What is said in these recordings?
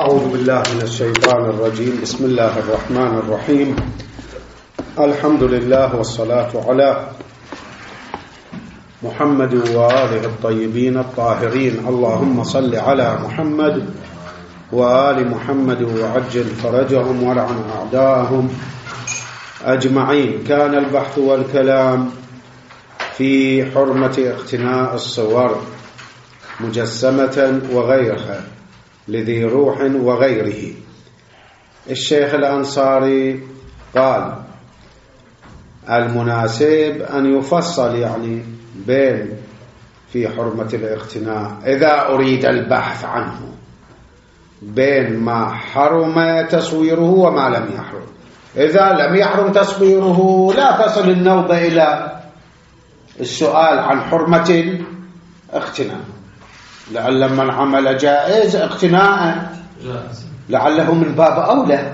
أعوذ بالله من الشيطان الرجيم. بسم الله الرحمن الرحيم. الحمد لله والصلاة على محمد وآله الطيبين الطاهرين. اللهم صل على محمد وآل محمد وعجل فرجهم ولعن أعداءهم أجمعين. كان البحث والكلام في حرمة اقتناء الصور مجسمة وغيرها لذي روح وغيره. الشيخ الأنصاري قال المناسب أن يفصل يعني بين في حرمة الاقتناء إذا أريد البحث عنه بين ما حرم تصويره وما لم يحرم. إذا لم يحرم تصويره لا تصل النوبة إلى السؤال عن حرمة الاقتناء، لعل من عمل جائز اقتناء لعله من باب أولى.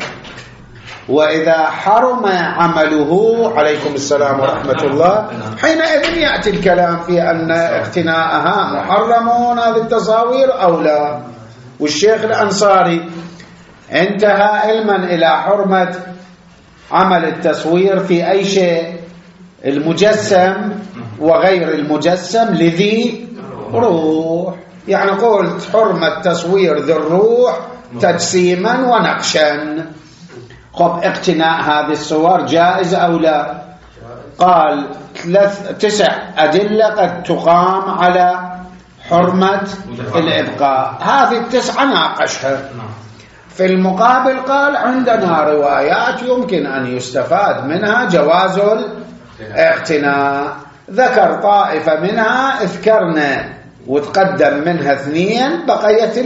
وإذا حرم عمله عليكم السلام ورحمة الله حينئذ يأتي الكلام في أن اقتناءها محرمون هذه التصاوير أو لا. والشيخ الأنصاري انتهى علما إلى حرمة عمل التصوير في أي شيء، المجسم وغير المجسم لذي روح. يعني قلت حرمة تصوير ذي الروح تجسيما ونقشا. خب اقتناء هذه الصور جائز أو لا؟ قال 9 أدلة قد تقام على حرمة الإبقاء. هذه 9 ناقشها. في المقابل قال عندنا روايات يمكن أن يستفاد منها جواز الاقتناء. ذكر طائفة منها اذكرنا وتقدم منها 2، بقيت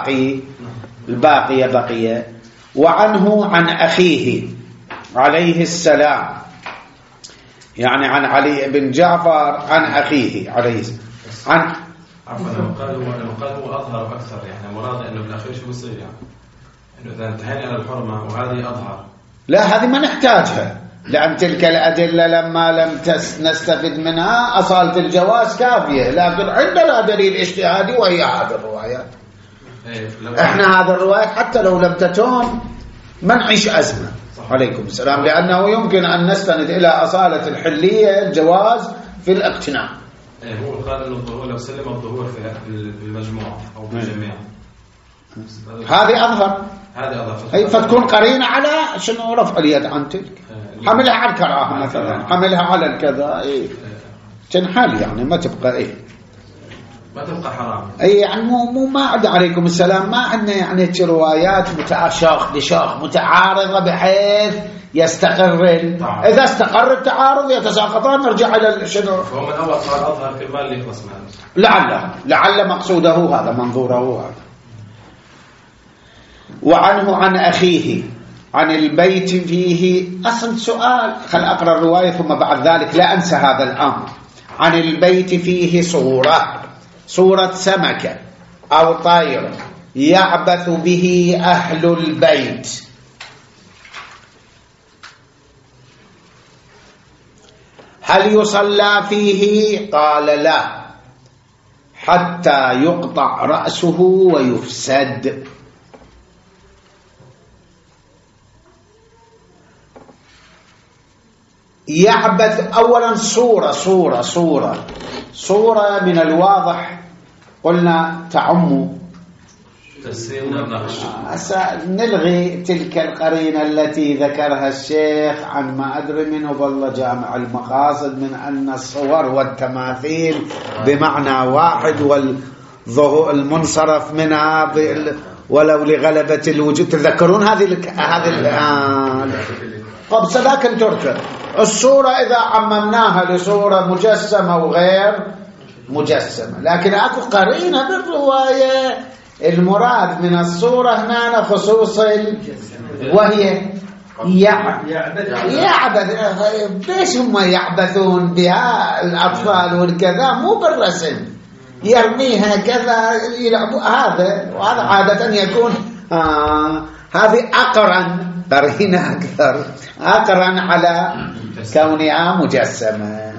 الباقية بقية. وعنه عن أخيه عليه السلام، يعني عن علي بن جعفر عن أخيه عليه السلام عن قال هو أظهر أكثر، يعني مراد أنه بالأخير شو بصير، يعني أنه إذا انتهينا على الحرمة وهذه أظهر. لا هذه ما نحتاجها، لأن تلك الأدلة لما لم نستفد منها أصالة الجواز كافية، لكن عندنا دليل اجتهادي وهي هذه الروايات. احنا هذه الروايات حتى لو لم تتم ما نعيش أزمة. عليكم السلام. لأنه يمكن أن نستند إلى أصالة الحلية الجواز في الاقتناء. هو قال أنه الظهور لو سلم الظهور في المجموع أو في الجميع هذه أظهر. أي فتكون قرينة على شنو؟ رفع اليد عن تلك، حملها على الكراهة مثلا، حملها على الكذا، تنحل يعني ما تبقى ما تبقى حرام. أي يعني مو ما عند عليكم السلام ما عندنا يعني روايات شاخ لشاخ متعارضة بحيث يستقر إذا استقر التعارض يتساقطان نرجع إلى شنو. فهو من أول قال أظهر في المال اللي يخلص منه. لعل مقصوده هذا، منظوره هذا. وعنه عن أخيه عن البيت فيه أصل سؤال. خل أقرأ الرواية ثم بعد ذلك لا أنسى هذا الأمر. عن البيت فيه صورة سمكة أو طير يعبث به أهل البيت، هل يصلى فيه؟ قال لا، حتى يقطع رأسه ويفسد. يعبث أولا صورة من الواضح قلنا تعم نلغي تلك القرينة التي ذكرها الشيخ عن ما أدري منه والله جامع المقاصد من أن الصور والتماثيل بمعنى واحد والمنصرف منها ولو لغلبة الوجود. تذكرون هذه قبل لكن تركب الصورة إذا عممناها لصورة مجسمة وغير مجسمة، لكن أكو قرينة بالرواية المراد من الصورة هنا خصوص وهي يعبث. ليش هم يعبثون بها الأطفال والكذا؟ مو بالرسم، يرميها كذا يلعبوا. وهذا عادة يكون هذه أقرن قرينة أكثر أقرن على كونها مجسمة.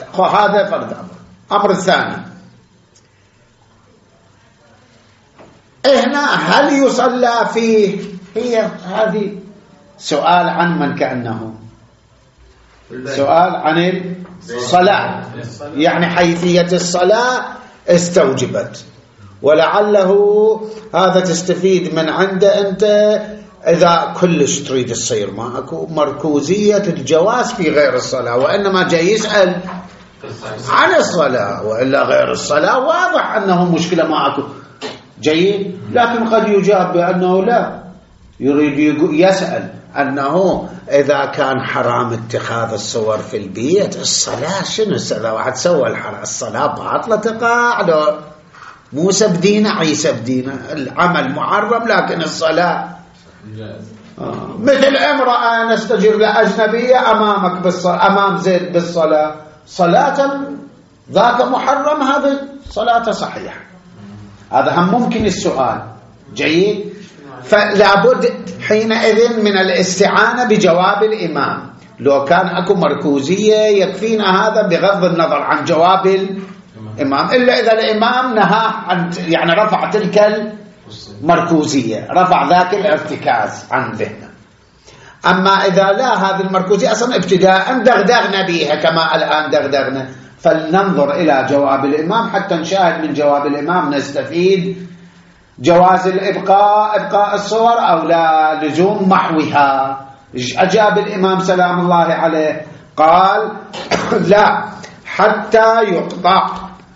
هذا فرد أمر. الثاني هنا هل يصلى فيه؟ هي هذه سؤال عن من كأنه سؤال عن الصلاة، يعني حيثية الصلاة استوجبت، ولعله هذا تستفيد من عنده أنت إذا كلش تريد تصير ماكو مركوزية الجواز في غير الصلاة، وإنما جاي يسأل عن الصلاة، وإلا غير الصلاة واضح أنه مشكلة ماكو. جيد، لكن قد يجاب بأنه لا، يريد يسأل أنه إذا كان حرام اتخاذ الصور في البيت، الصلاة شنو؟ إذا واحد سوى الصلاة باطلة تقع له، موسى بدينه عيسى بدينه، العمل محرم لكن الصلاة مثل امرأة نستجر لأجنبية أمامك أمام زيد بالصلاة، صلاة ذاك محرم، هذه صلاة صحيحة. هذا هم ممكن السؤال. جيد، فلا بد حينئذ من الاستعانة بجواب الإمام. لو كان أكو مركوزية يكفينا هذا بغض النظر عن جواب الإمام، إلا إذا الإمام نهى عن يعني رفع تلك المركوزية، رفع ذاك الارتكاز عن ذهنه. أما إذا لا، هذه المركوزية أصلا ابتداء دغدغنا بها كما الآن دغدغنا، فلننظر إلى جواب الإمام حتى نشاهد من جواب الإمام نستفيد جواز إبقاء الصور أو لا لزوم محوها. أجاب الإمام سلام الله عليه قال لا حتى يقطع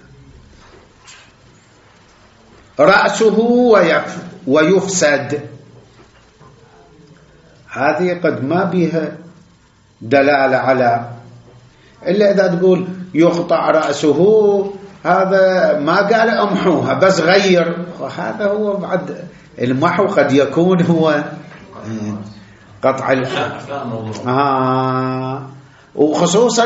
رأسه ويفسد. هذه قد ما بها دلالة على، إلا إذا تقول يقطع رأسه، هذا ما قال امحوها بس غير، هذا هو بعد المحو قد يكون هو قطع وخصوصا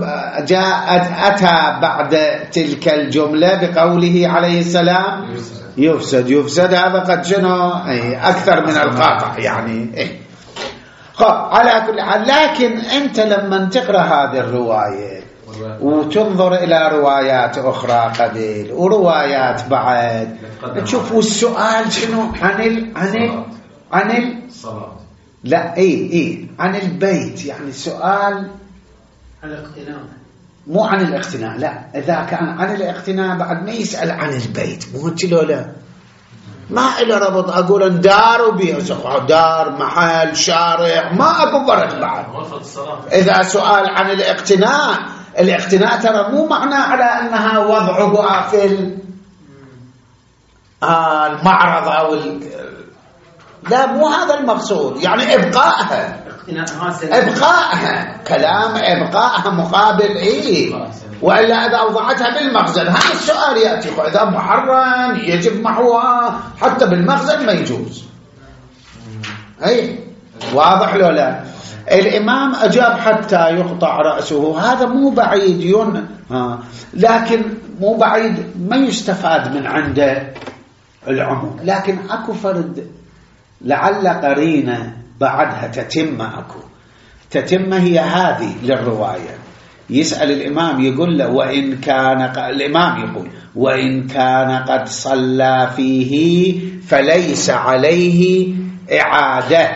أتى بعد تلك الجملة بقوله عليه السلام يفسد، هذا قد شنو أكثر من القاطع يعني. على كل حال، لكن أنت لما تقرأ هذه الرواية وتنظر إلى روايات أخرى قبل وروايات بعد، تشوف السؤال شنو عن الصلاة، لا عن البيت، يعني سؤال عن الاقتناء، مو عن الاقتناء. لا، إذا كان عن الاقتناء بعد ما يسأل عن البيت، مو كيلو لا ما إلا ربط أقول دار وبيها دار محل شارع، ما أكو فرق بعد. إذا سؤال عن الاقتناء ترى مو معنى على أنها وضعها في المعرض أو لا، مو هذا المقصود، يعني إبقائها كلام إبقائها مقابل وإلا إذا أوضعتها بالمخزن، هذا السؤال يأتي، إذا محرم يجب محوها حتى بالمخزن ما يجوز. واضح لو لا؟ الإمام أجاب حتى يقطع رأسه، هذا مو بعيد لكن مو بعيد ما يستفاد من عنده العموم، لكن أكو فرد لعل قرينة بعدها تتمة هي هذه للرواية. يسأل الإمام يقول له الإمام يقول وإن كان قد صلى فيه فليس عليه إعادة.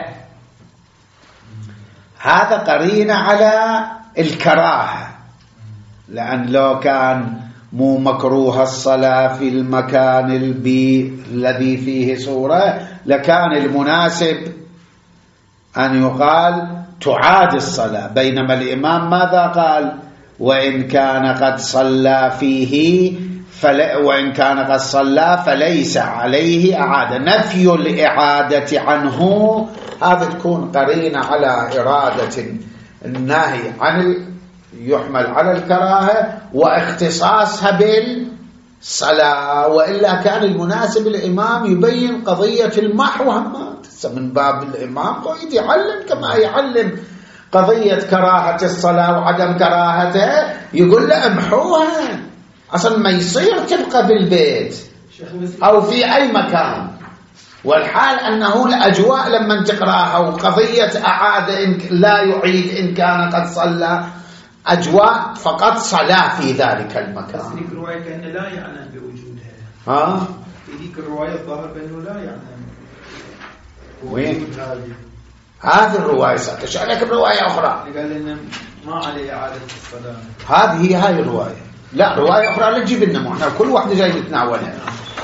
هذا قرينة على الكراهة، لأن لو كان مو مكروه الصلاة في المكان الذي فيه صورة لكان المناسب أن يقال تعاد الصلاة، بينما الإمام ماذا قال؟ وإن كان قد صلى فيه وإن كان قد صلى فليس عليه إعادة. نفي الإعادة عنه هذا تكون قرينة على إرادة النهي عن يحمل على الكراهة واختصاصها بالصلاة، وإلا كان المناسب الإمام يبين قضية المحو من باب الإمام قيد يعلم كما يعلم قضية كراهة الصلاة وعدم كراهتها، يقول له امحوها أصلا ما يصير تبقى بالبيت أو في أي مكان، والحال أنه الأجواء لما تقراها وقضية أعاد لا يعيد إن كان قد صلى، أجواء فقط صلاة في ذلك المكان. بس رواية كأن لا يعني بوجودها في ذيك الرواية الظاهر بأنه لا يعني وين هذه الرواية ستشألك برواية أخرى قال إنه ما عليه إعادة الصلاة. هذه هاي الرواية لا رواية أخرى لا تجيب لنا احنا كل واحدة جاي نتناولها.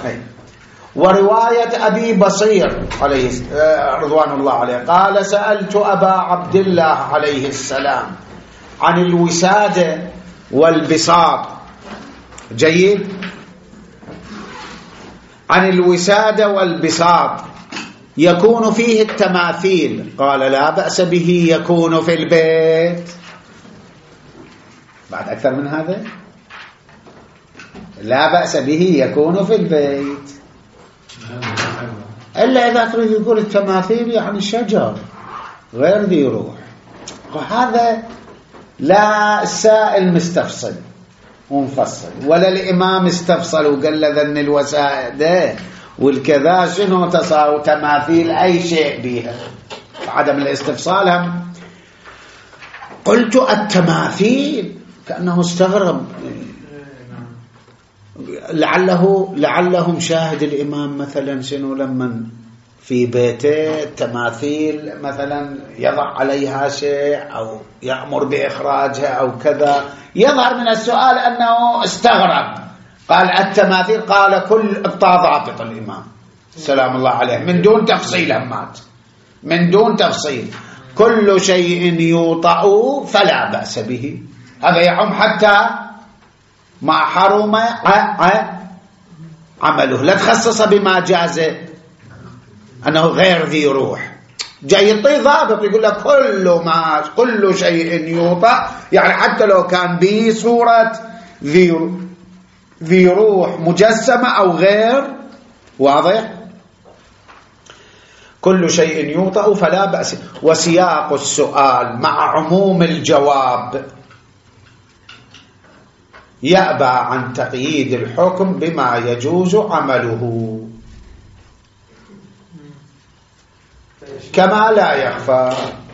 ورواية أبي بصير عليه رضوان الله عليه قال سألت أبا عبد الله عليه السلام عن الوسادة والبساط. جيد. عن الوسادة والبساط يكون فيه التماثيل قال لا بأس به يكون في البيت. بعد أكثر من هذا لا بأس به يكون في البيت إلا إذا تريد يقول التماثيل يعني شجر غير ذي روح. وهذا لا السائل مستفصل ومفصل ولا الإمام استفصل وقال لذن الوسائد والكذا شنو تصاو تماثيل أي شيء بها عدم الاستفصال هم. قلت التماثيل كأنه استغرب لعله مشاهد الإمام مثلا شنو لما في بيته تماثيل مثلا يضع عليها شيء أو يأمر بإخراجها أو كذا. يظهر من السؤال أنه استغرب. قال التماثيل قال كل ضابط الإمام سلام الله عليه من دون تفصيل همات من دون تفصيل كل شيء يوطأ فلا بأس به. هذا يعم حتى ما حرم عمله لا تخصص بما جاز أنه غير ذي روح. جاي يعطي ضابط يقول لك كل شيء يوطأ يعني حتى لو كان به صورة ذي روح مجسمة أو غير. واضح. كل شيء يوطأ فلا بأس. وسياق السؤال مع عموم الجواب يأبى عن تقييد الحكم بما يجوز عمله كما لا يخفى.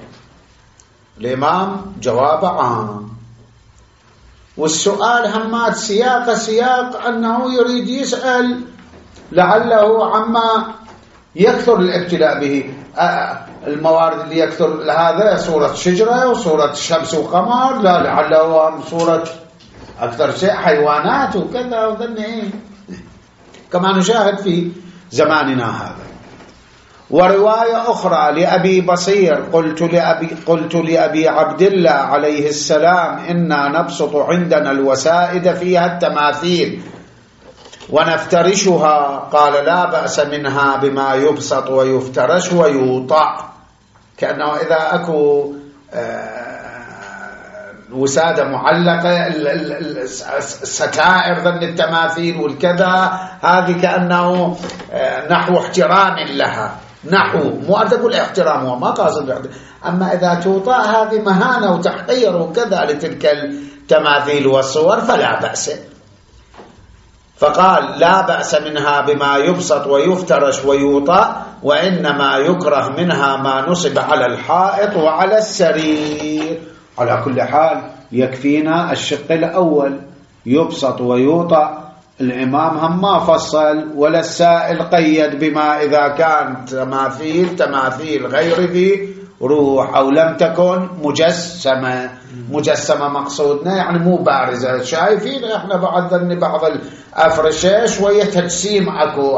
الإمام جواب عام والسؤال همات سياق أنه يريد يسأل لعله عما يكثر الابتلاء به. الموارد اللي يكثر هذا صورة شجرة وصورة شمس وقمر لا لعله صورة أكثر شيء حيوانات وكذا وذنه كما نشاهد في زماننا هذا. ورواية أخرى لأبي بصير قلت لأبي عبد الله عليه السلام إنا نبسط عندنا الوسائد فيها التماثيل ونفترشها قال لا بأس منها بما يبسط ويفترش ويوطأ. كأنه إذا أكو وسادة معلقة الستائر ذن التماثيل والكذا هذه كأنه نحو احترام لها مو أقول احترام وما قاصد أما إذا توطأ هذه مهانة وتحقير وكذا لتلك التماثيل والصور فلا بأس. فقال لا بأس منها بما يبسط ويفترش ويوطأ وإنما يكره منها ما نصب على الحائط وعلى السرير. على كل حال يكفينا الشق الأول يبسط ويوطأ. الإمام هم ما فصل ولا السائل قيد بما إذا كانت تماثيل غير ذي روح أو لم تكن مجسمة مقصودنا يعني مو بارزة. شايفين احنا بعض الأفرشة شوية تجسيم أكو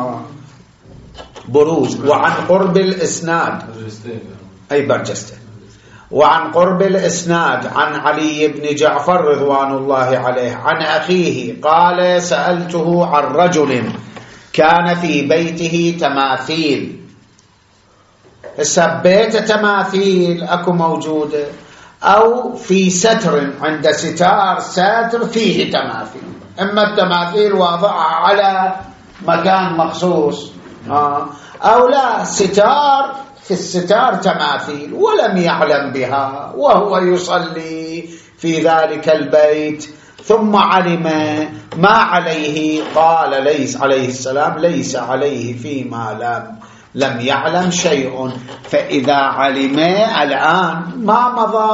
بروز. وعن قرب الإسناد أي برجسته. وعن قرب الإسناد عن علي بن جعفر رضوان الله عليه عن أخيه قال سألته عن رجل كان في بيته تماثيل. بيت تماثيل أكو موجودة أو في ستر عند ساتر فيه تماثيل. إما التماثيل واضعها على مكان مخصوص أو لا ستار في الستار تماثيل ولم يعلم بها وهو يصلي في ذلك البيت ثم علم ما عليه قال ليس عليه السلام ليس عليه فيما لم يعلم شيء. فإذا علم الآن ما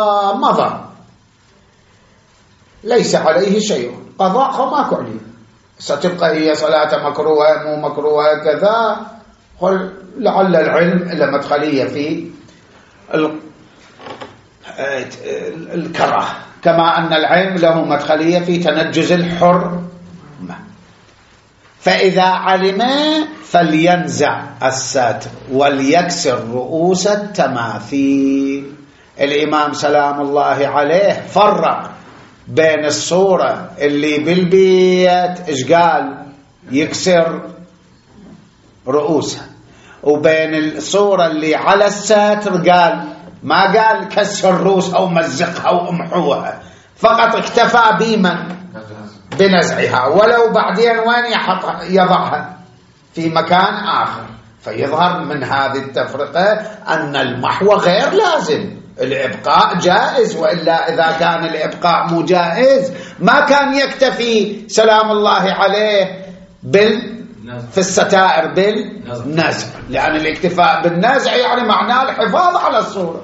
مضى ليس عليه شيء قضاء ماكو عليه ستبقى هي صلاة مكروهة مو مكروهة كذا. قل لعل العلم له مدخلية في الكراهة، كما أن العلم له مدخلية في تنجز الحر. فإذا علم فلينزع الساتر وليكسر رؤوس التماثيل. الإمام سلام الله عليه فرق بين الصورة اللي بالبيت إيش قال يكسر رؤوسها، وبين الصورة اللي على الساتر قال ما قال كسر رؤوس أو مزقها أو امحوها، فقط اكتفى بمن بنزعها، ولو بعدين وين يضعها في مكان آخر. فيظهر من هذه التفرقة أن المحو غير لازم، الإبقاء جائز، وإلا إذا كان الإبقاء مو جائز ما كان يكتفي سلام الله عليه في الستائر بالنزع، لأن الاكتفاء بالنزع يعني معناه الحفاظ على الصورة.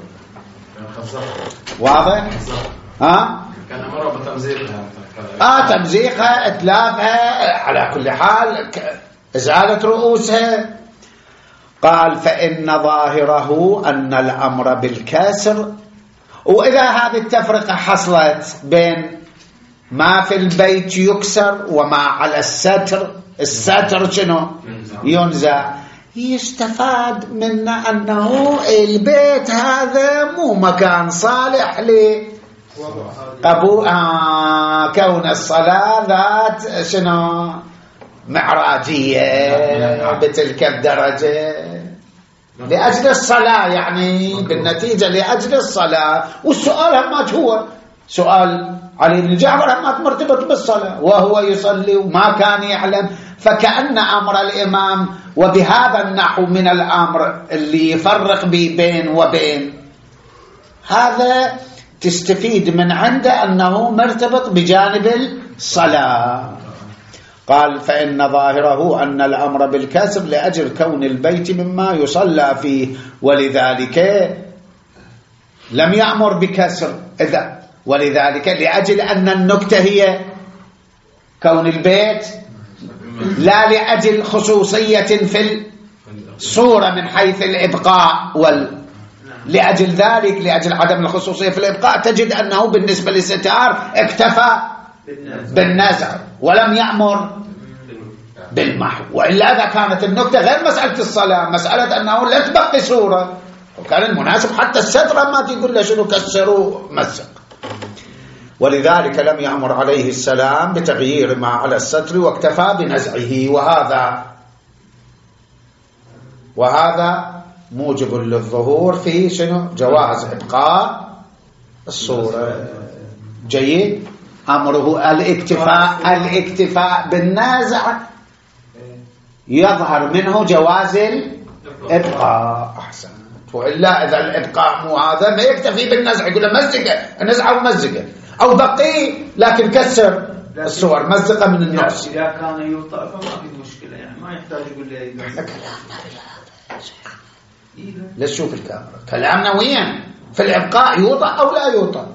واضح؟ كان أمره بتمزيقها تمزيقها، إتلافها، على كل حال إزالة رؤوسها. قال فإن ظاهره أن الأمر بالكسر. وإذا هذه التفرقة حصلت بين ما في البيت يكسر وما على الستر، الستر شنو ينزع، يستفاد من أنه البيت هذا مو مكان صالح لقبول كون الصلاة ذات شنو معراجية بتلك الدرجة لأجل الصلاة، يعني بالنتيجة لأجل الصلاة. والسؤال همات هو سؤال علي بن جعفر همات مرتبط بالصلاة وهو يصلي وما كان يعلم، فكأن أمر الإمام وبهذا النحو من الأمر اللي يفرق بين وبين هذا تستفيد من عنده أنه مرتبط بجانب الصلاة. قال فإن ظاهره أن الأمر بالكسر لأجل كون البيت مما يصلى فيه، ولذلك لم يأمر بكسر ولذلك لأجل أن النكتة هي كون البيت، لا لأجل خصوصية في الصورة من حيث الإبقاء لأجل ذلك، لأجل عدم الخصوصية في الإبقاء تجد أنه بالنسبة للستار اكتفى بالنزع ولم يأمر بالمحو. وإلا إذا كانت النكتة غير مسألة الصلاة، مسألة أنه لا تبقي صورة، وكان المناسب حتى الستر ما تقول له شنو كسروا مزق. ولذلك لم يأمر عليه السلام بتغيير ما على الستر واكتفى بنزعه، وهذا موجب للظهور في شنو جواز إبقاء الصورة. جيد. أمره الاكتفاء بالنازع يظهر منه جواز الإبقاء. أحسن. وإلا إذا الإبقاء مو هذا ما يكتفي بالنزع، يقول له مزقه النزع أو مزقه أو بقي لكن كسر الصور مزقه من النص. إذا كان يوطأ فما في مشكلة، يعني ما يحتاج يقول لي لا تشوف الكاميرا كلامنا وين في الإبقاء يوطأ أو لا يوطأ.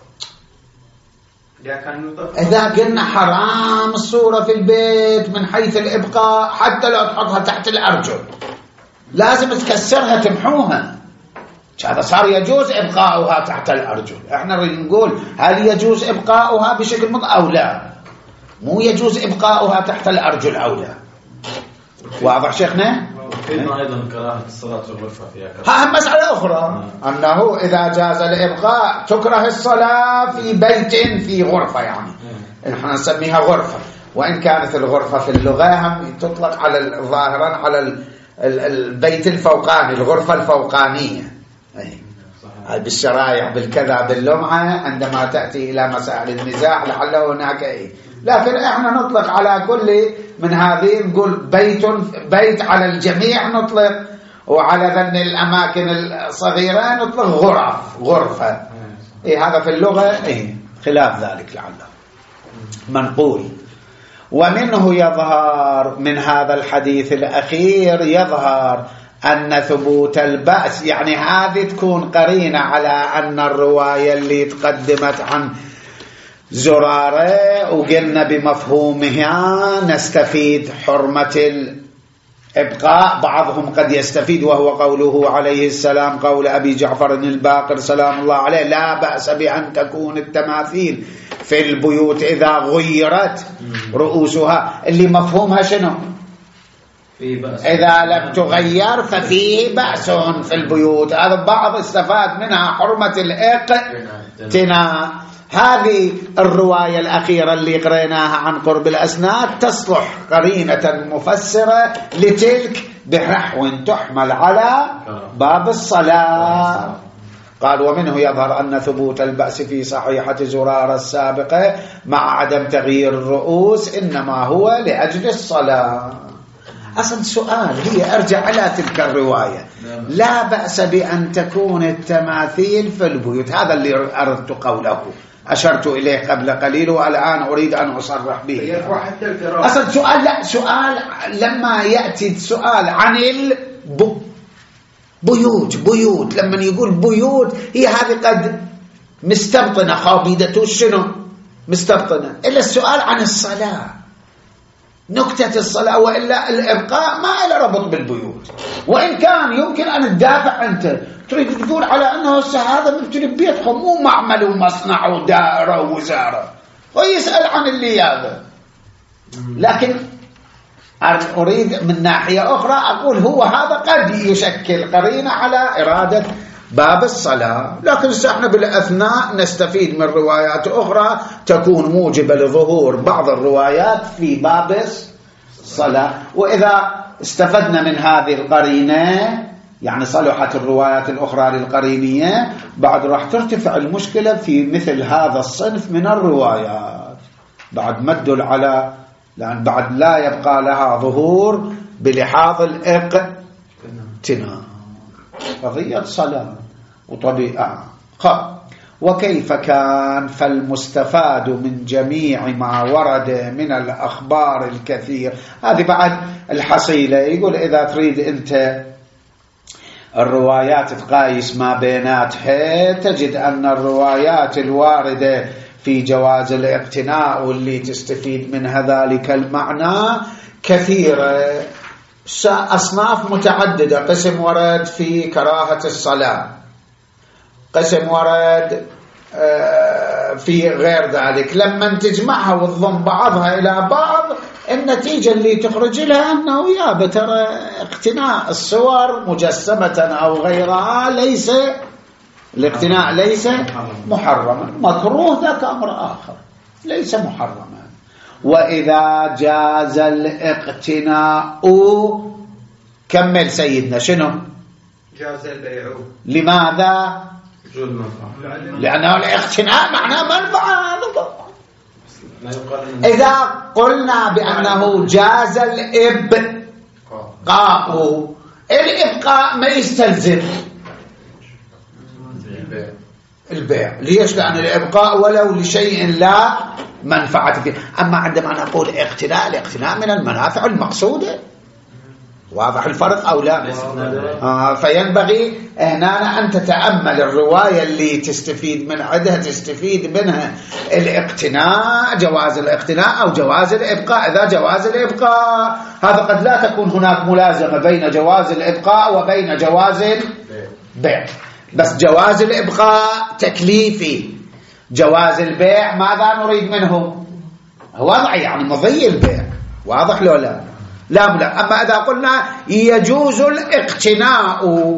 إذا قلنا حرام الصورة في البيت من حيث الإبقاء حتى لو تحطها تحت الأرجل لازم تكسرها تمحوها، هذا صار يجوز إبقاؤها تحت الأرجل. احنا نقول هل يجوز إبقاؤها بشكل مطلق أو لا، مو يجوز إبقاؤها تحت الأرجل أو لا. واضح شيخنا؟ فيما أيضا كراهة الصلاة في الغرفة فيها ها مسألة أخرى أنه إذا جاز الإبقاء تكره الصلاة في بيت في غرفة، يعني نحن نسميها غرفة، وإن كانت الغرفة في اللغة هم تطلق على ظاهرا على البيت الفوقاني، الغرفة الفوقانية بالشرايع بالكذا باللمعة عندما تأتي إلى مسائل النزاع لعله هناك لكن احنا نطلق على كل من هذه، نقول بيت على الجميع نطلق، وعلى ذن الأماكن الصغيرة نطلق غرفة. هذا في اللغة خلاف ذلك لعله منقول. ومنه يظهر من هذا الحديث الأخير يظهر أن ثبوت البأس، يعني هذه تكون قرينة على أن الرواية اللي تقدمت عن زرارة، وقلنا بمفهومها نستفيد حرمة الإبقاء. بعضهم قد يستفيد وهو قوله عليه السلام، قول أبي جعفر الباقر سلام الله عليه: لا بأس بأن تكون التماثيل في البيوت إذا غيرت رؤوسها، اللي مفهومها شنو؟ إذا لم تغير ففيه بأس في البيوت. هذا بعض استفاد منها حرمة الاقتناء. هذه الرواية الأخيرة اللي قريناها عن قرب الأسناد تصلح قرينة مفسرة لتلك بنحو تحمل على باب الصلاة. قال: ومنه يظهر أن ثبوت البأس في صحيحة زرارة السابقة مع عدم تغيير الرؤوس إنما هو لأجل الصلاة. أصلا سؤال، هي أرجع على تلك الرواية: لا بأس بأن تكون التماثيل في البيوت، هذا اللي أردت قوله، أشرت إليه قبل قليل والآن أريد أن أصرح به. أصلا سؤال، لا سؤال لما يأتي سؤال عن بيوت، لما يقول بيوت هي هذه قد مستبطنة، خابيدة شنو مستبطنة، إلا السؤال عن الصلاة، نكتة الصلاة، وإلا الإبقاء ما له ربط بالبيوت. وإن كان يمكن أن تدافع، أنت تريد تقول على أنه هذا مبتلي ببيتهم، مو معمل ومصنع ودائرة ووزارة، ويسأل عن اللي هذا. لكن أريد من ناحية أخرى أقول هو هذا قد يشكل قرينة على إرادة باب الصلاة، لكن احنا بالأثناء نستفيد من روايات أخرى تكون موجبة لظهور بعض الروايات في باب الصلاة. وإذا استفدنا من هذه القرينة، يعني صلحت الروايات الأخرى للقرينية، بعد راح ترتفع المشكلة في مثل هذا الصنف من الروايات، بعد ما تدل على، لأن بعد لا يبقى لها ظهور بلحاظ الاقتناء، قضية صلاة وطبيعة. وكيف كان؟ فالمستفاد من جميع ما ورد من الأخبار الكثير. هذه بعد الحصيلة، يقول إذا تريد أنت الروايات تقايس ما بيناتها، تجد أن الروايات الواردة في جواز الاقتناء واللي تستفيد منها ذلك المعنى كثيرة، أصناف متعددة. قسم ورد في كراهة الصلاة، قسم ورد في غير ذلك. لما تجمعها وتضم بعضها إلى بعض، النتيجة اللي تخرج لها أنه يا ترى اقتناء الصور مجسمة أو غيرها ليس، الاقتناء ليس محرما، مكروه ذاك أمر آخر، ليس محرما. وإذا جاز الاقتناء، كمل سيدنا، شنو؟ جاز البيع. لماذا؟ لأنه الاقتناء معناه منفعة. إذا قلنا بأنه جاز الإبقاء ما يستلزم البيع. ليش؟ لأن الإبقاء ولو لشيء لا منفعة فيه. أما عندما نقول الاقتناء من المنافع المقصودة، واضح الفرق أو لا؟ فينبغي هنا أن تتأمل الرواية اللي تستفيد من عدها، تستفيد منها الاقتناء، جواز الاقتناء أو جواز الإبقاء. إذا جواز الإبقاء، هذا قد لا تكون هناك ملازمة بين جواز الإبقاء وبين جواز البيع، بس جواز الإبقاء تكليفي، جواز البيع ماذا نريد منه؟ وضع يعني مضي البيع، واضح لو لا؟ لا. أما إذا قلنا يجوز الاقتناء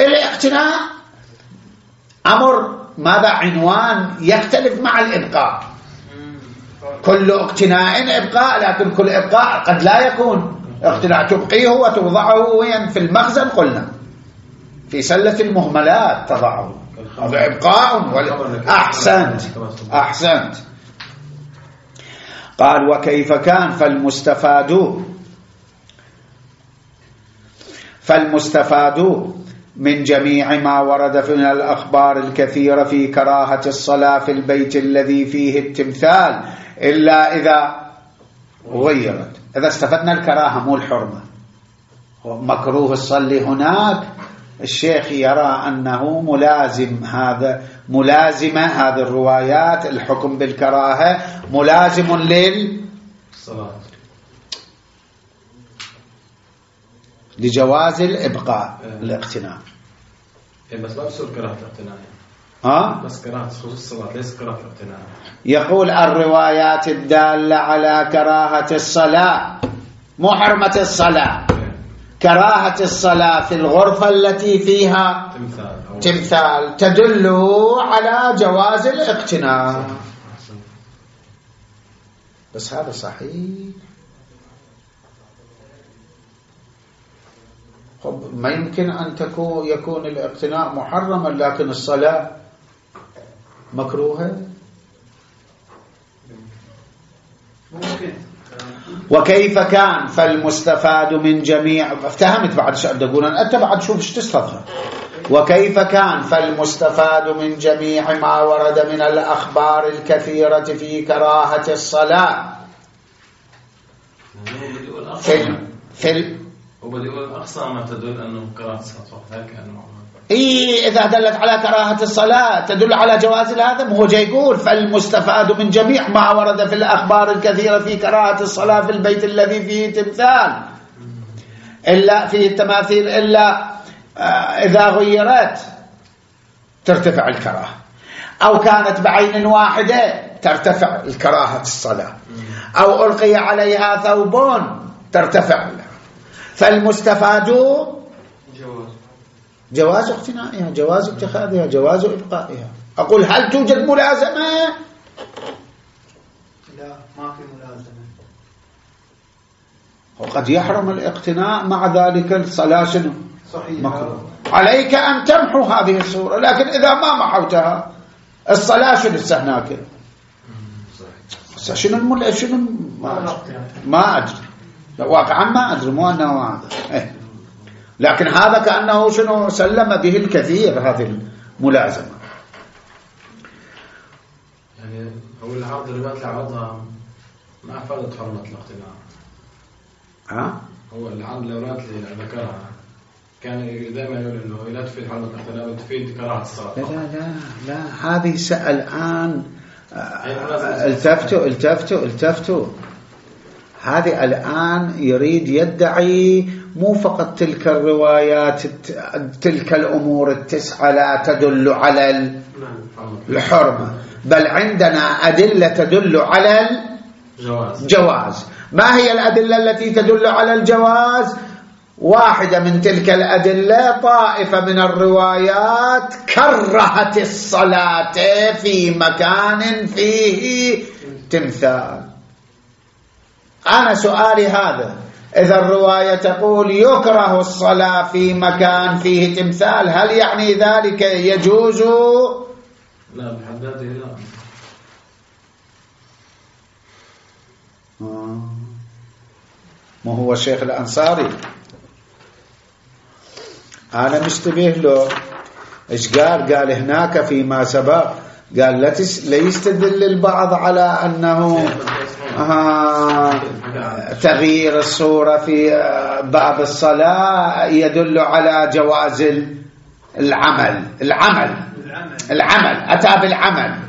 أمر ماذا؟ عنوان يختلف مع الإبقاء. كل اقتناء إبقاء، لكن كل إبقاء قد لا يكون اقتناء، تبقيه وتوضعه وين؟ في المخزن، قلنا في سلة المهملات تضعه، هذا إبقاء. أحسنت. قال: وكيف كان؟ فالمستفاد من جميع ما ورد من الأخبار الكثيرة في كراهة الصلاة في البيت الذي فيه التمثال، إلا إذا غيرت. إذا استفدنا الكراهة مو الحرمة، مكروه الصلي هناك الشيخ يرى أنه ملازمة هذه الروايات الحكم بالكراهة ملازم لجواز الإبقاء الاقتناء. بس ما بصير كراهة الاقتناء بس كراهة خصوص الصلاة ليس كراهة الاقتناء. يقول الروايات الدالة على كراهة الصلاة مو حرمة الصلاة، كراهة الصلاة في الغرفة التي فيها تمثال تدل على جواز الاقتناء. بس هذا صحيح. ما يمكن أن يكون الاقتناء محرما لكن الصلاة مكروهة. ممكن. وكيف كان فالمستفاد من جميع افتهمت بعد شو تقول أنت بعد شوف ايش تستظهر. وكيف كان فالمستفاد من جميع ما ورد من الأخبار الكثيرة في كراهة الصلاة وبدي أقول أقصى ما تدل أنه كراهة الصلاة إذا دلت على كراهة الصلاة تدل على جواز الآدم. هو جاي يقول فالمستفاد من جميع ما ورد في الأخبار الكثيرة في كراهة الصلاة في البيت الذي فيه تمثال إلا فيه التماثيل إلا إذا غيرت ترتفع الكراهة أو كانت بعين واحدة ترتفع الكراهة الصلاة أو ألقي عليها ثوب ترتفع. فالمستفاد جواز اقتنائها، جواز اتخاذها، جواز إبقائها. أقول هل توجد ملازمة؟ لا ما في ملازمة. وقد يحرم الاقتناء مع ذلك الصلاة شنو؟ صحيح. مكروه. عليك أن تمحو هذه الصورة، لكن إذا ما محوتها الصلاة شنو هناك؟ شنو ما أدري واقعا ما أدري مو أنه ما أدري. لكن هذا كأنه شنو سلم به الكثير هذه الملازمة. يعني هو العرض اللي بات لعرضها ما أفادت حرمة الاقتناع. هو العرض الأولاد اللي ذكرها كان دائما يقول إنه لا تفيد حرمة الاقتناع وتفيد كراهة الصلاة. لا هذه سأل الآن التفتوا هذه الآن يريد يدعي مو فقط تلك الروايات تلك الأمور التسعة لا تدل على الحرمة بل عندنا أدلة تدل على الجواز. ما هي الأدلة التي تدل على الجواز؟ واحدة من تلك الأدلة طائفة من الروايات كرهت الصلاة في مكان فيه تمثال. أنا سؤالي هذا، إذا الرواية تقول يكره الصلاة في مكان فيه تمثال هل يعني ذلك يجوز؟ لا بحد ذاته لا. ما هو الشيخ الأنصاري أنا مشتبه له إيش قال هناك فيما سبق قال لا يستدل البعض على أنه تغيير الصورة في باب الصلاة يدل على جواز العمل أتى بالعمل.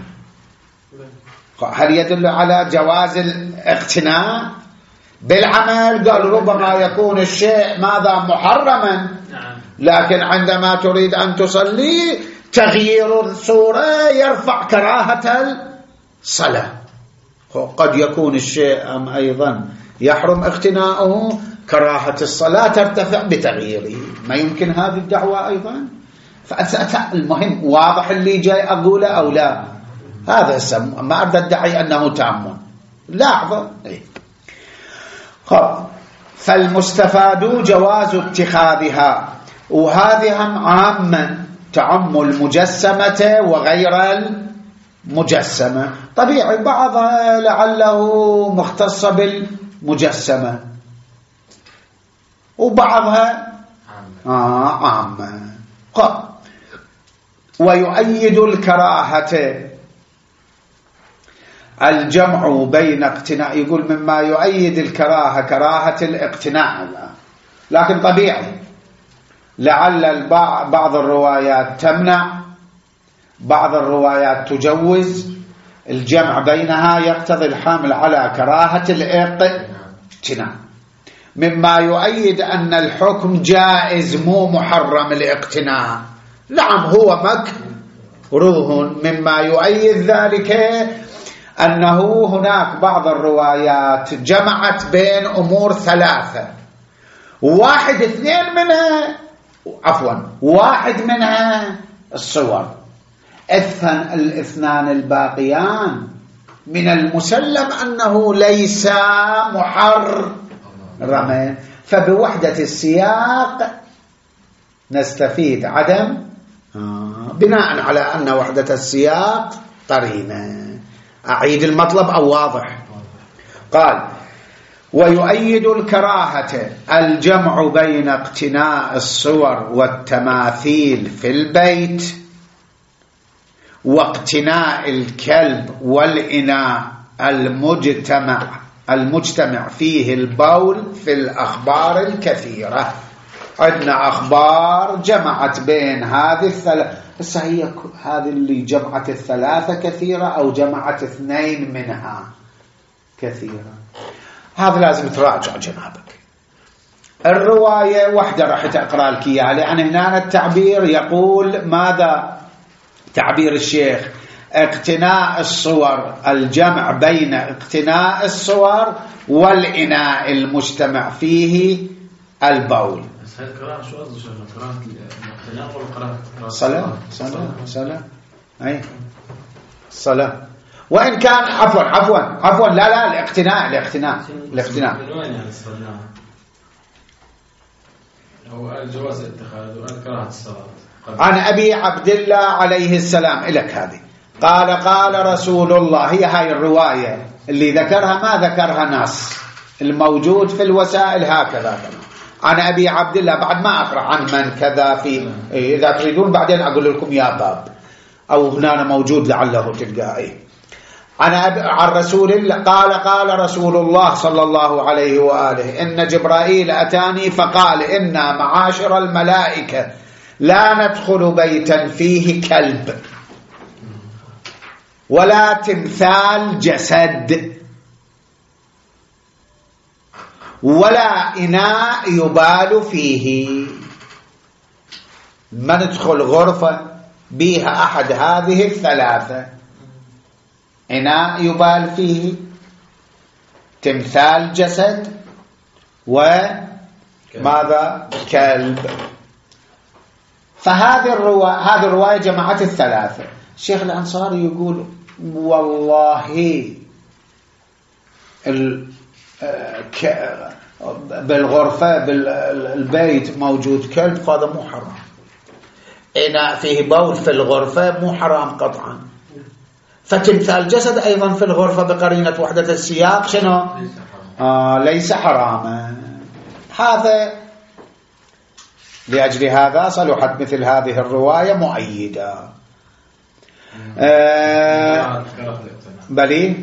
هل يدل على جواز الاقتناء بالعمل؟ قال ربما يكون الشيء ماذا محرما لكن عندما تريد أن تصلي تغيير الصورة يرفع كراهة الصلاة. قد يكون الشيء أيضا يحرم اقتناؤه كراهة الصلاة ترتفع بتغييره. ما يمكن هذه الدعوة أيضا. المهم واضح اللي جاي أقوله أو لا؟ هذا ما أريد أدعي أنه تام. لاحظة فالمستفاد جواز اتخاذها وهذه عامة تعم المجسمة وغير المجسمة. طبيعي بعضها لعله مختص بالمجسمة وبعضها عامة. ويؤيد الكراهة الجمع بين اقتناء. يقول مما يؤيد الكراهة كراهة الاقتناء لكن طبيعي لعل بعض الروايات تمنع، بعض الروايات تجوز. الجمع بينها يقتضي الحمل على كراهة الاقتناء، مما يؤيد أن الحكم جائز مو محرم الاقتناء. نعم هو مكروه. مما يؤيد ذلك أنه هناك بعض الروايات جمعت بين أمور ثلاثة، واحد منها الصور، الاثنان الباقيان من المسلم أنه ليس محرما، فبوحدة السياق نستفيد عدم بناء على أن وحدة السياق قرينة. أعيد المطلب أو واضح؟ قال ويؤيد الكراهة الجمع بين اقتناء الصور والتماثيل في البيت واقتناء الكلب والإناء المجتمع فيه البول في الأخبار الكثيرة. عندنا أخبار جمعت بين هذه الثلاثة، بس هي هذه اللي جمعت الثلاثة كثيرة أو جمعت اثنين منها كثيرة؟ هذا لازم تراجع جنابك. الرواية واحدة راح تقرأ لك إياها، لأن هنا التعبير يقول ماذا؟ تعبير الشيخ اقتناء الصور، الجمع بين اقتناء الصور والإناء المجتمع فيه البول. بس هاي القراءة شو قصده شيخ؟ قراءة الاقتناء ولا قراءة صلاة؟ أي صلاة. وإن كان عفوا لا الاقتناء من وين يعني الصلاة؟ هو الجواز الاتخاذ وكراهة الصلاة. عن أبي عبد الله عليه السلام إلك هذه قال رسول الله. هي هاي الرواية اللي ذكرها ما ذكرها نص، الموجود في الوسائل هكذا. عن أبي عبد الله، بعد ما أقرأ عن من كذا في إذا تريدون بعدين أقول لكم يا باب أو هنا موجود لعله تلقاه. عن رسول الله قال رسول الله صلى الله عليه وآله إن جبرائيل أتاني فقال إنا معاشر الملائكة لا ندخل بيتا فيه كلب ولا تمثال جسد ولا إناء يبال فيه. ما ندخل غرفة بها أحد هذه الثلاثة: إناء يبال فيه، تمثال جسد، وماذا؟ كلب. فهذه الرواية جمعت الثلاثة. الشيخ الأنصاري يقول والله بالغرفة بالبيت موجود كلب، فهذا مو حرام. إناء فيه بول في الغرفة مو حرام قطعا. فتمثال جسد أيضا في الغرفة بقرينة وحدة السياق شنو؟ ليس حراما. هذا لأجل هذا صلحت مثل هذه الرواية مؤيدة. بلي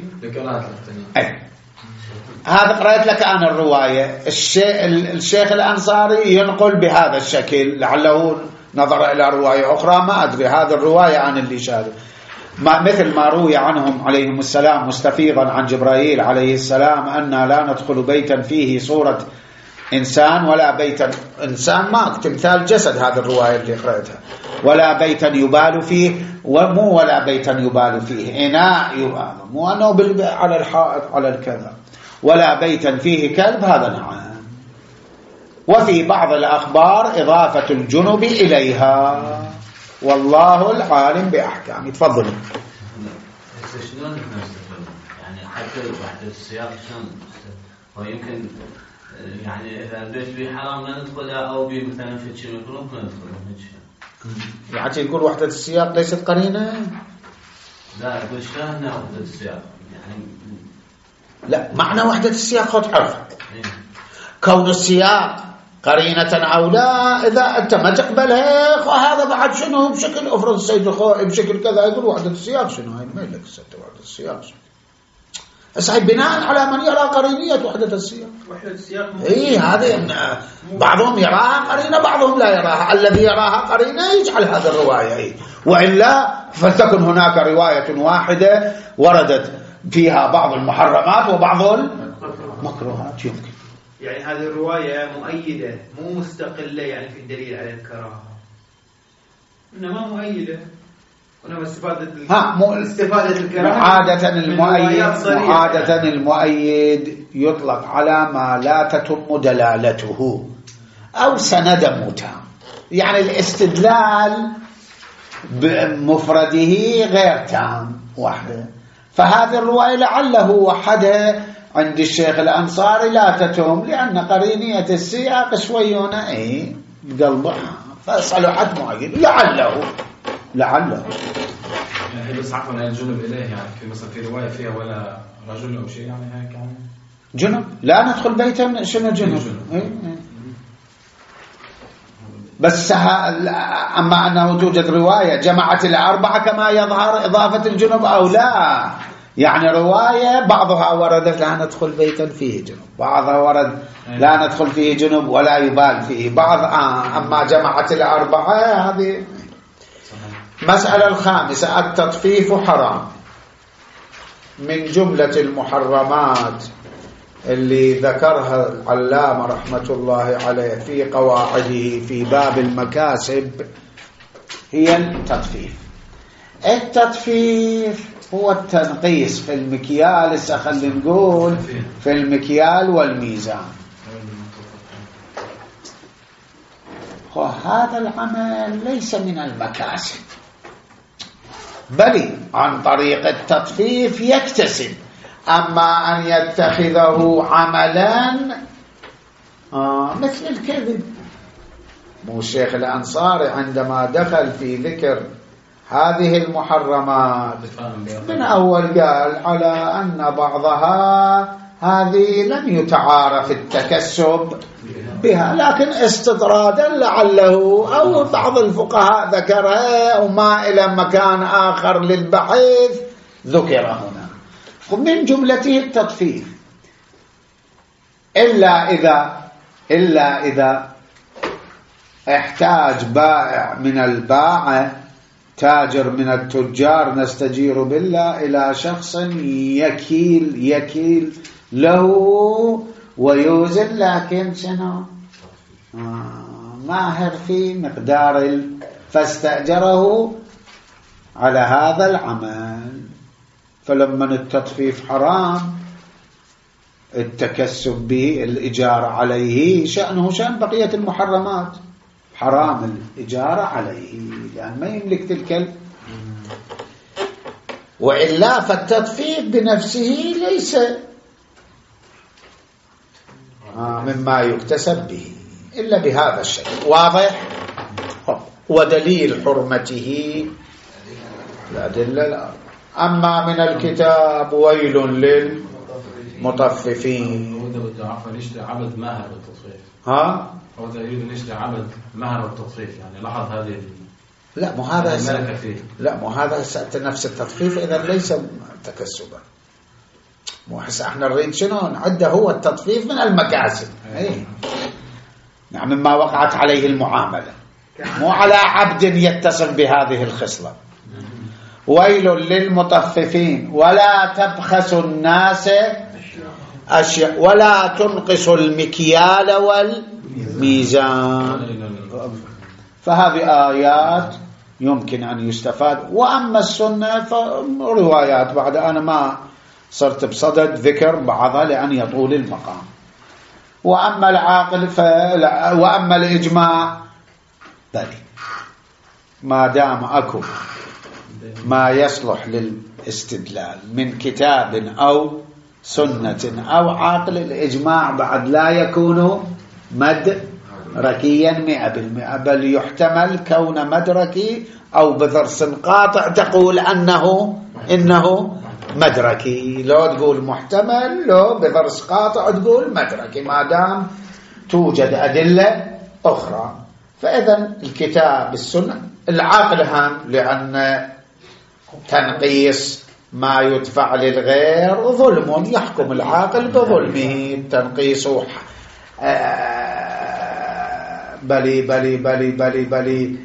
هذا قرأت لك أنا الرواية. الشيخ الأنصاري ينقل بهذا الشكل، لعله نظر إلى رواية أخرى ما أدري. هذه الرواية عن اللي شاهد مثل ما روي عنهم عليهم السلام مستفيضا عن جبرائيل عليه السلام أن لا ندخل بيتا فيه صورة إنسان ولا بيتا إنسان ما تمثال جسد، هذه الرواية اللي قرأتها، ولا بيتا يبال فيه، ولا بيتا يبال فيه إناء يبال، مو أنه على الحائط على الكذا، ولا بيتا فيه كلب، هذا نعم. وفي بعض الأخبار إضافة الجنب إليها، والله العالم بأحكام. تفضلوا. شلون يعني حتى وحدة السياق شلون ويمكن يعني إذا البيت فيه حرام لا ندخله أو بيه مثلا في شيء مكروه ما ندخله. يعني يقول وحدة السياق ليست قرينة؟ لا يقول شلون وحدة السياق يعني لا، معنى وحدة السياق خذ عرفك كون السياق قرينة أو لا. إذا أنت ما تقبلها هذا بعد شنو بشكل أفرض السيد الخوئي بشكل كذا يقول وحدة السياق شنو، هاي ما لك وحدة السياق شنو. صحيح بناء على من يرى قرينية وحدة السياق. وحدة السياق هذه بعضهم يراها قرينة بعضهم لا يراها. الذي يراها قرينة يجعل هذه الرواية وإلا فلتكن هناك رواية واحدة وردت فيها بعض المحرمات وبعض المكروهات يمكن. يعني هذه الرواية مؤيدة مو مستقلة يعني في الدليل على الكراهة، إنما مؤيدة. ونما استفادة الكراهة. عادة المؤيد يطلق على ما لا تتم دلالته أو سند متام. يعني الاستدلال بمفرده غير تام وحده. فهذه الرواية لعله وحدها عند الشيخ الأنصاري لا تتم لأن قرينية السياق شويون بقلبها فصلحت مؤيد لعله بس عفوا الجنب إليه يعني في مثلا في رواية فيها ولا رجل أو شيء يعني هيك يعني جنب لا ندخل بيتا شنو جنب بس أما أنه توجد رواية جمعت الأربعة كما يظهر إضافة الجنب أو لا. يعني رواية بعضها وردت لا ندخل بيتا فيه جنب، بعضها ورد لا ندخل فيه جنب ولا يبال فيه بعض أما جمعت الأربعة هذه. مسألة الخامسة التطفيف حرام. من جملة المحرمات اللي ذكرها العلامة رحمة الله عليه في قواعده في باب المكاسب هي التطفيف هو التنقيس في المكيال. خلينا نقول في المكيال والميزان. هذا العمل ليس من المكاسب بل عن طريق التطفيف يكتسب. أما أن يتخذه عملا مثل الكذب. مو الشيخ الأنصاري عندما دخل في ذكر هذه المحرمات من أول قال على أن بعضها هذه لم يتعارف التكسب بها لكن استطرادا لعله أو بعض الفقهاء ذكرها وما إلى مكان آخر للبحث ذكر هنا. ومن جملته التطفيف إلا إذا احتاج بائع من الباعة تاجر من التجار نستجير بالله إلى شخص يكيل له ويوزن لكن شنو ماهر في مقدار فاستأجره على هذا العمل. فلما التطفيف حرام التكسب به الإجارة عليه شأنه شأن بقية المحرمات. حرام الإجارة عليه لأن ما يملك تلك وإلا فالتطفيف بنفسه ليس مما يكتسب به إلا بهذا الشيء. واضح؟ ودليل حرمته الأدلة الأربعة. أما من الكتاب ويل للمطففين. عفوا يشتري عبد ماهر بالتطفيف. هو يريد أن يشتري عبد ماهر بالتطفيف يعني لاحظ هذه لا مو هذا لا مو هذا نفس التطفيف إذا ليس تكسبا. مو هسه احنا نريد شنو نعده هو التطفيف من المكاسب يعني مما وقعت عليه المعاملة مو على عبد يتصف بهذه الخصلة. ويل للمطففين ولا تبخسوا الناس أشياء ولا تنقصوا المكيال والميزان. فهذه آيات يمكن أن يستفاد. وأما السنة فروايات بعد أنا ما صرت بصدد ذكر بعضها لأن يطول المقام. وأما العاقل وأما الإجماع بل ما دام أكو ما يصلح للاستدلال من كتاب أو سنة أو عاقل الإجماع بعد لا يكون مدركيا 100% بل يحتمل كون مدركي أو بضرس قاطع تقول إنه مدركي. لو تقول محتمل لو بضرس قاطع تقول مدركي ما دام توجد أدلة أخرى. فإذا الكتاب السنة العقل هام لأن تنقيس ما يدفع للغير ظلم يحكم العاقل بظلمه. التنقيص بلي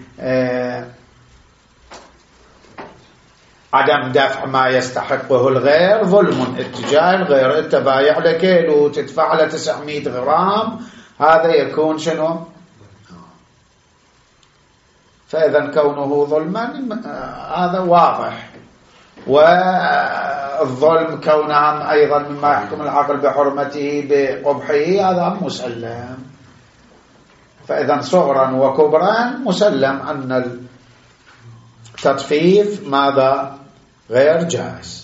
عدم دفع ما يستحقه الغير ظلم اتجاه الغير. انت بايع لكيل وتدفع له 900 غرام، هذا يكون شنو؟ فإذا كونه ظلما هذا واضح. والظلم كونها أيضا مما يحكم العقل بحرمته بقبحه هذا مسلم. فإذا صغرا وكبرا مسلم أن التطفيف ماذا؟ غير جائز.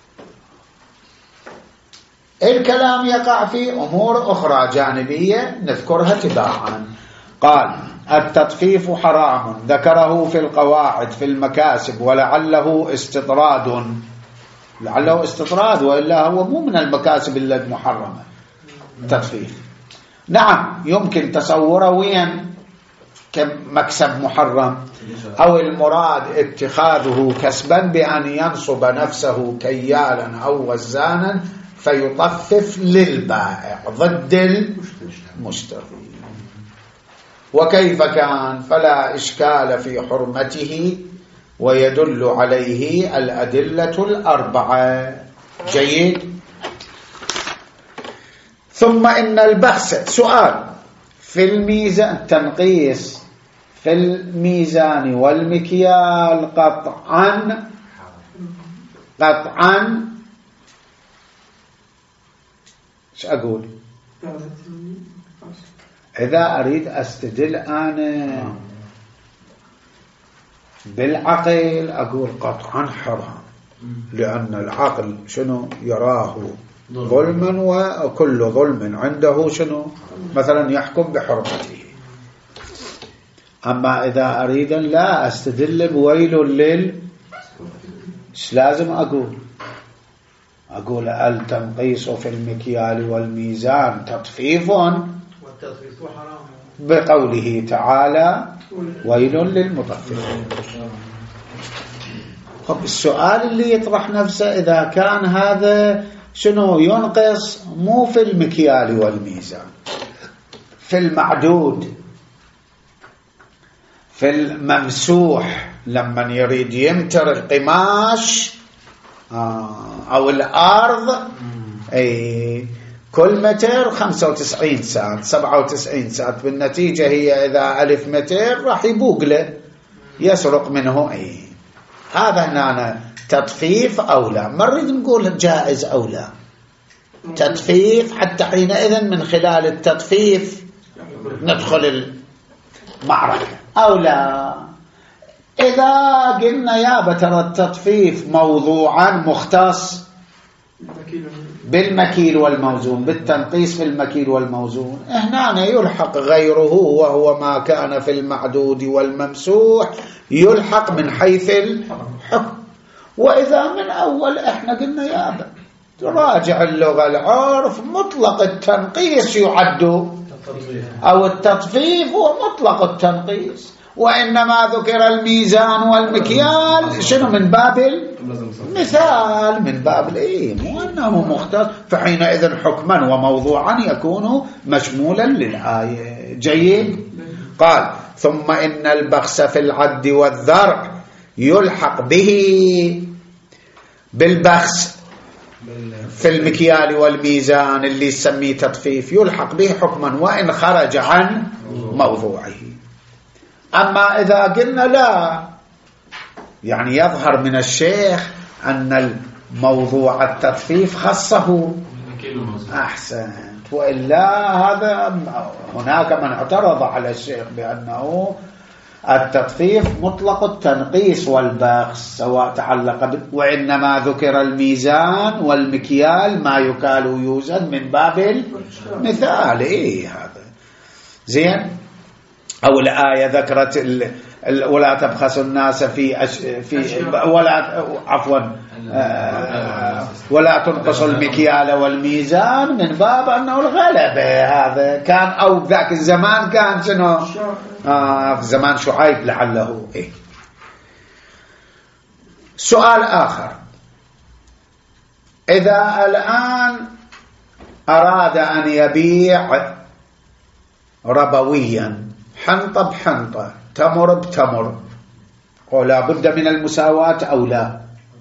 الكلام يقع في أمور أخرى جانبية نذكرها تباعا. قال التطفيف حرام ذكره في القواعد في المكاسب ولعله استطراد، لعله استطراد وإلا هو مو من المكاسب المحرمة التطفيف. نعم يمكن تصوره وين كمكسب محرم، أو المراد اتخاذه كسبا بأن ينصب نفسه كيالا أو وزانا فيطفف للبائع ضد المشتري. وكيف كان فلا إشكال في حرمته ويدل عليه الأدلة الأربعة. جيد. ثم إن البخس سؤال في الميزان، التنقيص في الميزان والمكيال قطعا ايش أقول؟ إذا أريد أستدل أنا بالعقل أقول قطعا حرام، لأن العقل شنو يراه ظلما، وكل ظلم عنده شنو مثلا يحكم بحرمته. أما إذا أريد لا أستدل بويل إيش لازم أقول التنقيص في المكيال والميزان تطفيف حرام بقوله تعالى ويل للمطففين. طب السؤال اللي يطرح نفسه إذا كان هذا شنو ينقص مو في المكيال والميزان، في المعدود، في الممسوح، لما يريد يمتر القماش أو الأرض أي كل متر 95 سنت 97 سنت، بالنتيجة هي إذا 1000 متر راح يبوق له يسرق منه هذا هنا تطفيف أو لا. ما نريد نقول جائز أو لا، تطفيف حتى حينئذ من خلال التطفيف ندخل المعركة أو لا. إذا قلنا يا ترى التطفيف موضوعا مختص بالمكيل والموزون، بالتنقيص في المكيل والموزون، هنا يلحق غيره وهو ما كان في المعدود والممسوح يلحق من حيث الحكم. وإذا من أول احنا قلنا يا راجع اللغة العرف مطلق التنقيص يعد أو التطفيف هو مطلق التنقيص، وإنما ذكر الميزان والمكيال شنو من باب المثال، من باب مو أنه مختص، فحينئذ حكما وموضوعا يكون مشمولا للآية. جيد. قال ثم إن البخس في العد والذرع يلحق به بالبخس في المكيال والميزان اللي يسميه تطفيف، يلحق به حكما وإن خرج عن موضوعه. أما إذا قلنا لا، يعني يظهر من الشيخ أن الموضوع التطفيف خصه أحسن، وإلا هذا هناك من اعترض على الشيخ بأنه التطفيف مطلق التنقيص والبخس سواء تعلق وإنما ذكر الميزان والمكيال ما يكال ويوزن من باب المثال. هذا زين. أو الآية ذكرت ولا تبخسوا الناس ولا تنقصوا المكيال والميزان من باب أنه الغلبة. هذا كان أو ذاك الزمان كان شنو في زمان شعيب لعله. سؤال آخر إذا الآن أراد أن يبيع ربويا حنطة بحنطة تمر بتمر ولا بد من المساواة أو لا،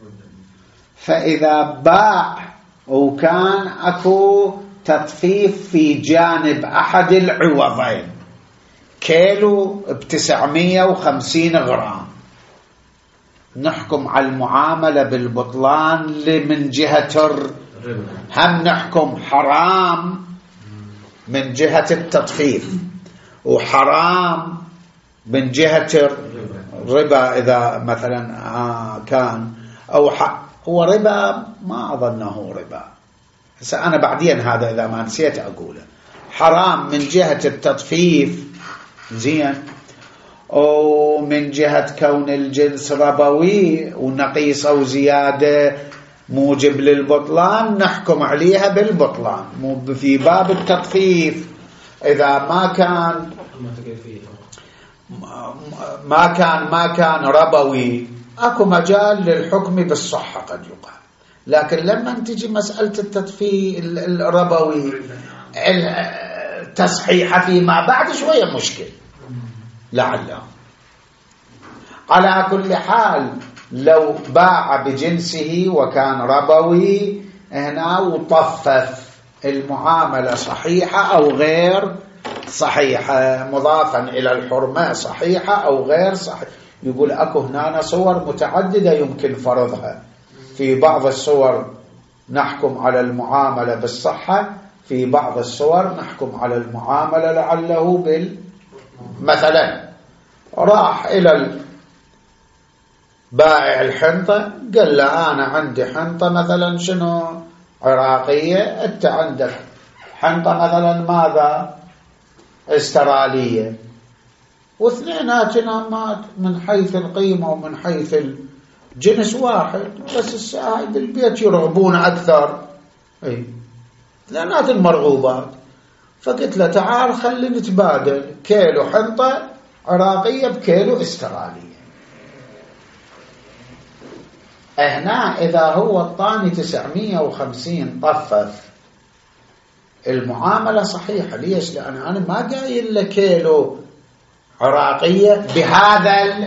فإذا باع وكان أكو تطفيف في جانب أحد العوضين كيلو ب950 غرام، نحكم على المعاملة بالبطلان من جهة هم نحكم حرام من جهة التطفيف وحرام من جهة الربا إذا مثلا كان أو هو ربا، ما أظنه ربا، أنا بعدين هذا إذا ما نسيت أقوله، حرام من جهة التطفيف زين، ومن جهة كون الجنس ربوي ونقيصة وزيادة موجب للبطلان نحكم عليها بالبطلان. مو في باب التطفيف إذا ما كان ربوي أكو مجال للحكم بالصحة قد يقال، لكن لما تجي مسألة التطفيف الربوي التصحيح فيما بعد شوية مشكل لعله. على كل حال لو باع بجنسه وكان ربوي هنا وطفف المعاملة صحيحة أو غير صحيحة، مضافا إلى الحرمة صحيحة أو غير صحيحة. يقول أكو هنا صور متعددة يمكن فرضها، في بعض الصور نحكم على المعاملة بالصحة، في بعض الصور نحكم على المعاملة لعله مثلا راح إلى بائع الحنطة قال له أنا عندي حنطة مثلا شنو عراقية، أنت عندك حنطة مثلا ماذا استرالية، واثنيناتنا من حيث القيمة ومن حيث الجنس واحد، بس السائد البيت يرغبون أكثر اثنينات المرغوبات، فقلت له تعال خلي نتبادل كيلو حنطة عراقية بكيلو استرالية. هنا إذا هو الطاني 950 طفف المعاملة صحيحة. ليش؟ لأن أنا ما قايل له كيلو عراقية بهذا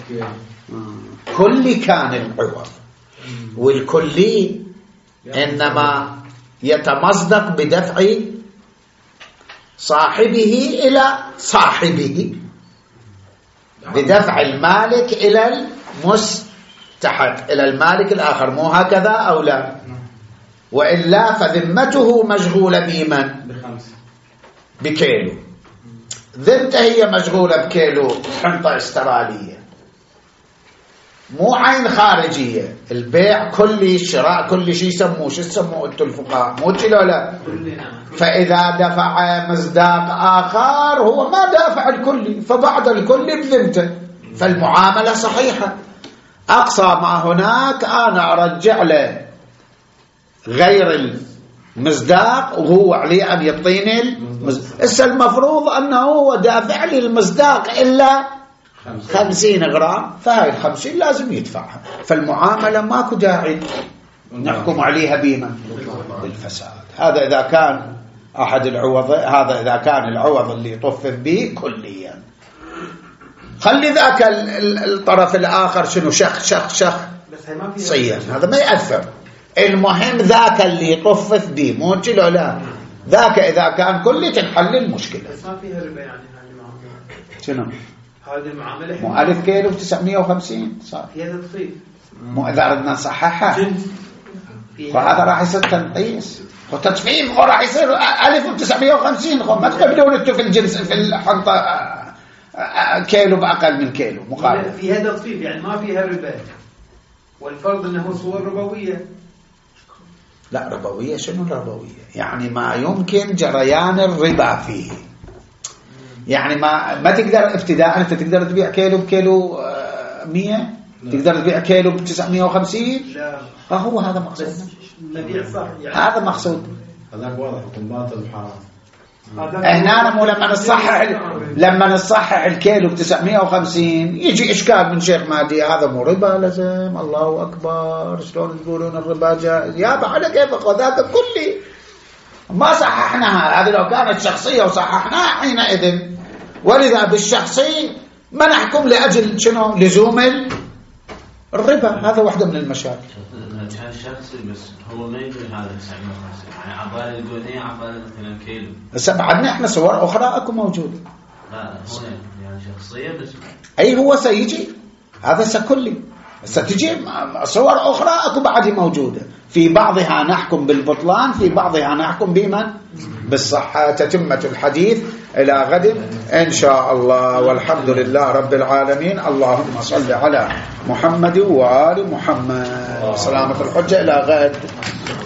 كل كان العوض، والكلي إنما يتمصدق بدفع صاحبه إلى صاحبه، بدفع المالك إلى المستحق إلى المالك الآخر، مو هكذا أو لا؟ وإلا فذمته مشغولة بمن؟ بكيلو، ذمته هي مشغولة بكيلو حنطة استرالية، مو عين خارجية. البيع كلي، الشراء كل شيء يسموه شو يسموه انتم الفقهاء، مو كذا لا؟ فإذا دفع مصداق آخر هو ما دافع الكلي، فبعد الكلي بذمته، فالمعاملة صحيحة. أقصى ما هناك أنا أرجع له غير المصداق وهو عليه أن يعطيني المصداق. المفروض أنه هو دافع لي المصداق إلا 50 غرام، فهاي 50 لازم يدفعها، فالمعاملة ماكو داعي نحكم عليها بما بالفساد. هذا إذا كان أحد العوض، هذا إذا كان العوض اللي يطفف به كليا. خلي ذاك الطرف الآخر شنو شخ صيّن، هذا ما يأثر. المهم ذاك اللي يطفف به، مو كله لا، ذاك إذا كان كلي تنحل المشكلة. بس ما فيها ربا يعني هذه المعاملة. شنو؟ هذه المعاملة مو 1000 كيلو ب950 صار. فيها تطفيف. مو إذا أردنا نصححها فهذا راح يصير تنقيص وتطفيف، وراح يصير 1000 ب950. ما تقبلون انتم في الجنس في الحنطة كيلو بأقل من كيلو مقابل. فيها تطفيف يعني ما فيها ربا، والفرض أنه صور ربوية. لا ربوية شنو ربوية؟ يعني ما يمكن جريان الربا فيه، يعني ما تقدر ابتداء أنت تقدر تبيع كيلو بكيلو 100، تقدر تبيع كيلو ب950. لا هو هذا مقصود، نبيع صح يعني. هذا مقصود. هذاك واضح باطل وحرام. هنا مو لما نصحح الكيلو ب950 يجي إشكال من شيخ مادي، هذا مو ربا لازم. الله أكبر، شلون تقولون الربا جائز؟ يابا على كيفك، وذاك كلي ما صححناها. هذه لو كانت شخصية وصححناها حينئذ. ولذا بالشخصي ما نحكم لأجل شنو؟ لزوم الربا. هذا واحدة من المشاكل. كان شخصي بس هو ما يقول هذا 950، يعني عبالي الجونية عبالي مثلا كيلو. هسه بعدنا احنا صور أخرى أكو موجودة. لا هنا يعني شخصية بس. أي هو سيجي هذا سكلي، ستجي صور أخرى أكو بعد موجودة. في بعضها نحكم بالبطلان، في بعضها نحكم بمن؟ بالصحة. تتمة الحديث إلى غد إن شاء الله، والحمد لله رب العالمين. اللهم صل على محمد وآل محمد. سلامة الحجة إلى غد.